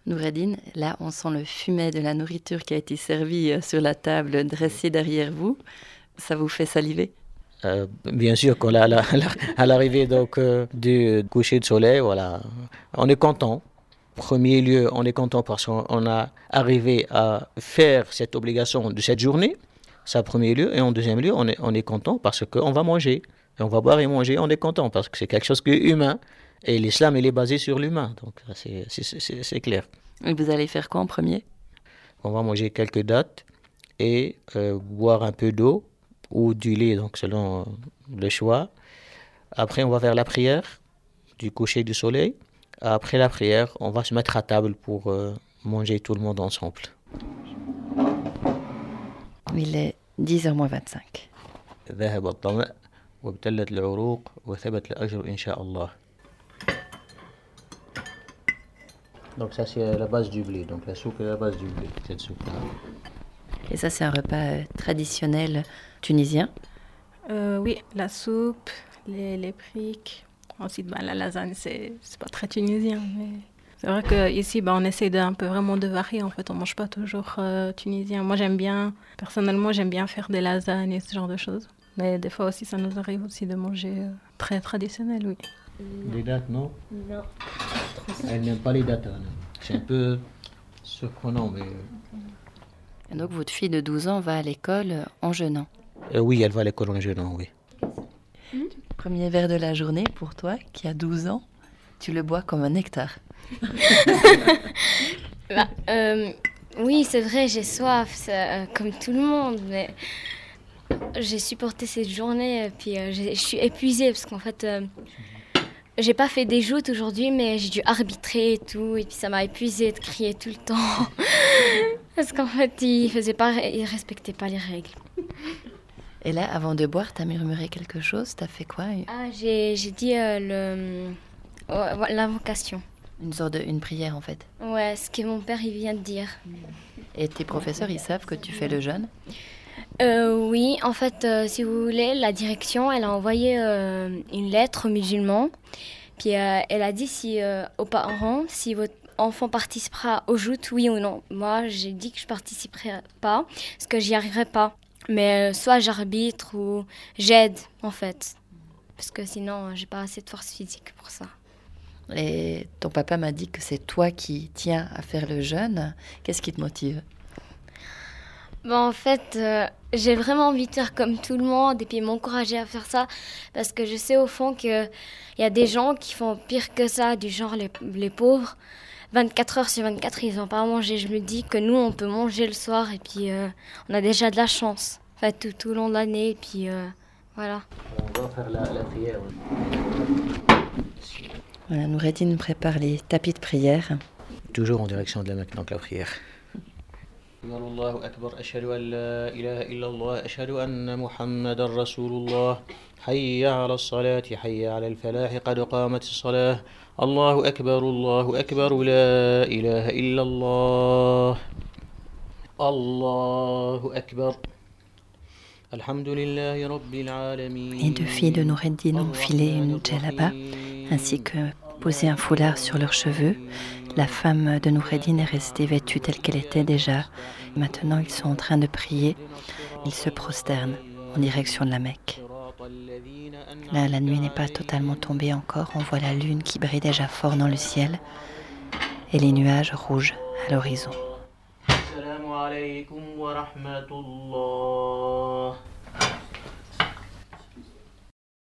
Noureddine, là, on sent le fumet de la nourriture qui a été servie sur la table dressée derrière vous. Ça vous fait saliver? Bien sûr, à l'arrivée du coucher de soleil, voilà, on est content. Premier lieu, on est content parce qu'on a arrivé à faire cette obligation de cette journée, c'est un premier lieu. Et en deuxième lieu, on est content parce qu'on va manger. Et on va boire et manger, on est content parce que c'est quelque chose qui est humain. Et l'islam, il est basé sur l'humain. Donc, c'est clair. Et vous allez faire quoi en premier? On va manger quelques dattes et boire un peu d'eau ou du lait, donc selon le choix. Après, on va faire la prière du coucher du soleil. Après la prière, on va se mettre à table pour manger tout le monde ensemble. Il est 10h moins 25. ذهب الظمأ وابتلت العروق وثبت الأجر إن شاء الله. Donc ça c'est la base du blé, donc la soupe est la base du blé, cette soupe-là. Et ça, c'est un repas traditionnel tunisien? Oui, la soupe, les briques. Ensuite, la lasagne, c'est pas très tunisien, mais c'est vrai qu'ici, on essaie un peu vraiment de varier. En fait, on mange pas toujours tunisien. Moi, personnellement, j'aime bien faire des lasagnes et ce genre de choses. Mais des fois aussi, ça nous arrive aussi de manger très traditionnel, oui. Les dattes, non? Non. Elle n'aime pas les dattes. Hein. C'est un peu surprenant, mais... Et donc, votre fille de 12 ans va à l'école en jeûnant? Oui, elle va à l'école en jeûnant, oui. Premier verre de la journée pour toi, qui a 12 ans, tu le bois comme un nectar. Oui, c'est vrai, j'ai soif, comme tout le monde, mais j'ai supporté cette journée, et puis je suis épuisée, parce qu'en fait, j'ai pas fait des joutes aujourd'hui, mais j'ai dû arbitrer et tout, et puis ça m'a épuisée de crier tout le temps, parce qu'en fait, ils respectaient pas les règles. Et là, avant de boire, t'as murmuré quelque chose? T'as fait quoi? J'ai dit l'invocation. Une prière, en fait. Ouais, ce que mon père il vient de dire. Et tes professeurs, ils savent que tu fais le jeûne? Oui, en fait, si vous voulez, la direction, elle a envoyé une lettre aux musulmans. Puis elle a dit aux parents si votre enfant participera au joutes, oui ou non. Moi, j'ai dit que je participerai pas, parce que j'y arriverai pas. Mais soit j'arbitre ou j'aide, en fait. Parce que sinon, j'ai pas assez de force physique pour ça. Et ton papa m'a dit que c'est toi qui tiens à faire le jeûne. Qu'est-ce qui te motive? En fait, j'ai vraiment envie de faire comme tout le monde et puis m'encourager à faire ça. Parce que je sais au fond qu'il y a des gens qui font pire que ça, du genre les pauvres. 24 heures sur 24, ils n'ont pas à manger. Je me dis que nous, on peut manger le soir et puis on a déjà de la chance. En fait, tout au long de l'année et puis voilà. On va faire la prière. Voilà, Noureddine prépare les tapis de prière. Toujours en direction de la Mecque, donc la prière. Allahu Akbar, ashhadu an la ilaha illallah, ashhadu anna Muhammadan Rasulullah. Hayya ala salati, hayya ala al-falah, qad qamat as-salah. Allahu Akbar, la ilaha illallah. Allahu Akbar. Alhamdulillahi rabbil alamin. Les deux filles de Noureddine ont filé une djellaba, ainsi que posé un foulard sur leurs cheveux. La femme de Noureddine est restée vêtue telle qu'elle était déjà. Maintenant, ils sont en train de prier. Ils se prosternent en direction de la Mecque. Là, la nuit n'est pas totalement tombée encore. On voit la lune qui brille déjà fort dans le ciel et les nuages rouges à l'horizon. Assalamu alaikum wa rahmatullah.